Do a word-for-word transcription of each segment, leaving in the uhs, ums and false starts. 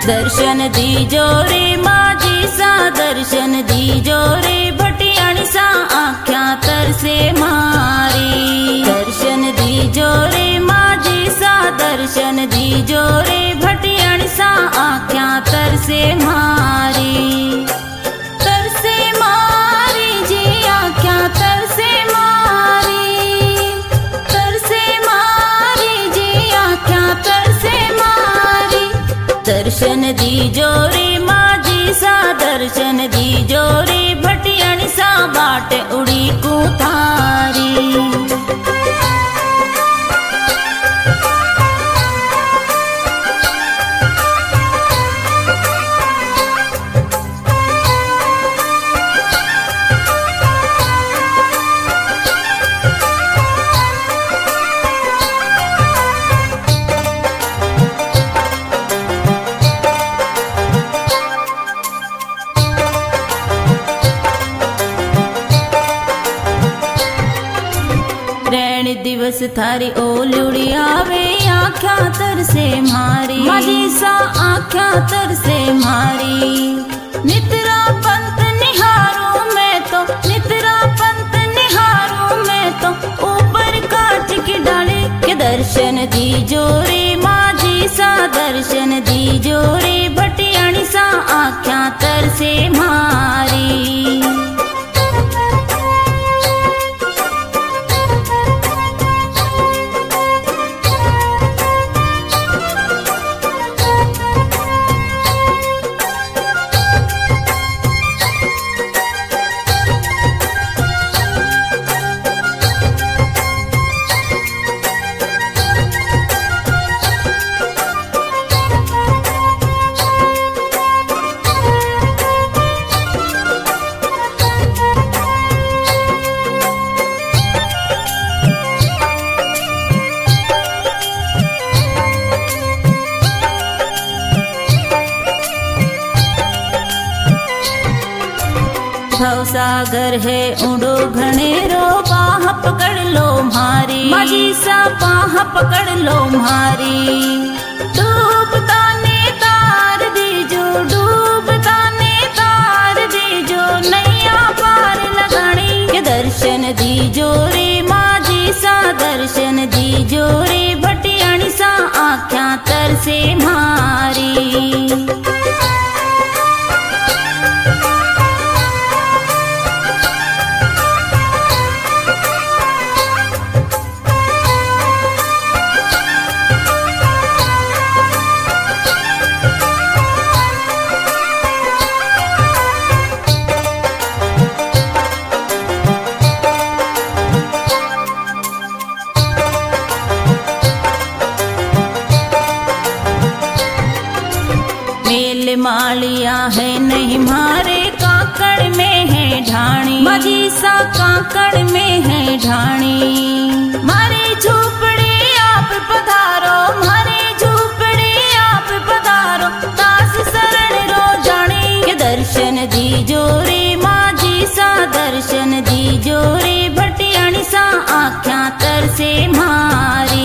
दर्शन दीजो रे माझी सा दर्शन दीजो रे भटियाणी सा आख्या तरसे मारी। दर्शन दीजो रे माझी सा दर्शन दीजो रे भटियाणी सा आख्या तरसे मारी। तरसे मारी जी आख्या तरसे मारी। तरसे मारी जी आख्या तरसे मारी। दर्शन दीजो रे माझी सा दर्शन दीजो रे भटियाणी सा बाट उड़ी को थारी। दिवस थारी ओलुड़ी आवे आख्या तरसे मारी। माझी सा आख्या तरसे मारी। नितरा पंत निहारू मैं तो नितरा पंत निहारू मैं तो ऊपर काट की डाली के दर्शन दीजो रे माझी सा दर्शन दीजो रे भटियाणी सा आख्या तरसे मारी। भव सागर है उड़ो घनेरो बाह पकड़ लो मारी। माझी सा बाह पकड़ लो मारी। डूबता ने तार दीजो डूबता ने तार दीजो नैया पार लगानी के दर्शन दीजो रे माझी सा दर्शन दीजो रे भटियाणी सा आख्या तरसे मारी। मालिया है नहीं मारे काकड़ में है ढाणी। माझी सा काकड़ में है ढाणी। मारे झूपड़े आप पधारो मारे झूपड़े आप पधारो दास शरण रो जानी के दर्शन दीजो रे माझी सा दर्शन दीजो रे भटियाणी सा आख्या तरसे मारी।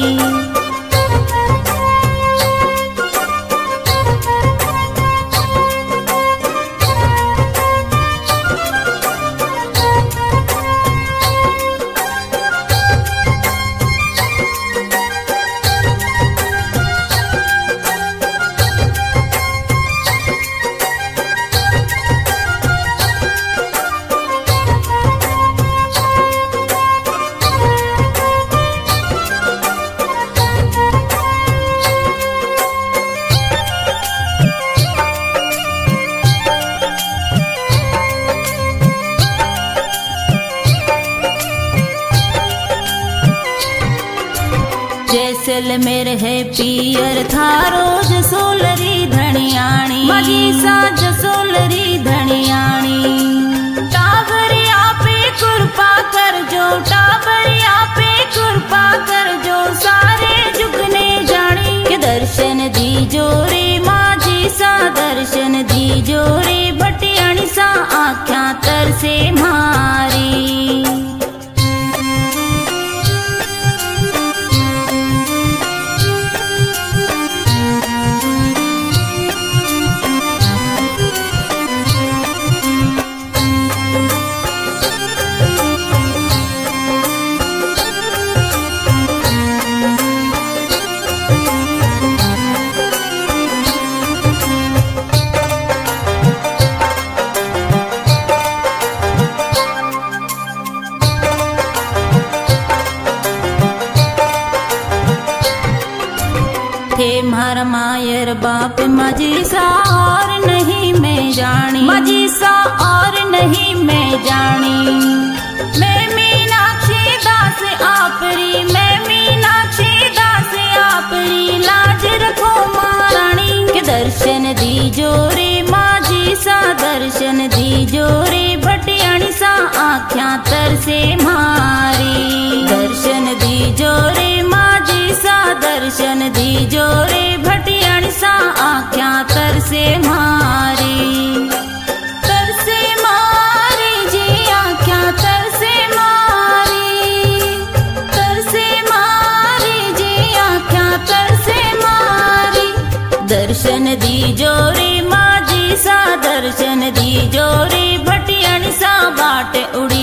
जैसलमेर है पियर थारो जसोलरी धनियाणी। माझी सा जसोलरी धनियाणी। टाबरिया पे कृपा कर जो टाबरिया पे कृपा कर जो सारे जुगने जानी के दर्शन दीजो रे माझी सा दर्शन दीजो रे भटियाणी सा आख्या तरसे मारी। थे मारा मायर बाप माझी सा और नहीं मैं जानी, माझी सा और नहीं मैं जानी। मैं मीनाक्षी दास आपरी, मैं मीनाक्षी दास आपरी, लाज रखो महारानी के दर्शन दीजो रे माझी सा, दर्शन दीजो रे भटियाणी सा आँख्या तरसे मारी। दर्शन दीजो रे माझी सा, दर्शन दीजो रे भटियाणी सा आँख्या तरसे मारी। तरसे मारी जी आँख्या तरसे मारी, तरसे मारी जी आँख्या तरसे मारी। दर्शन दीजो रे माझी सा, दर्शन दीजो रे भटियाणी सा बाट उड़ी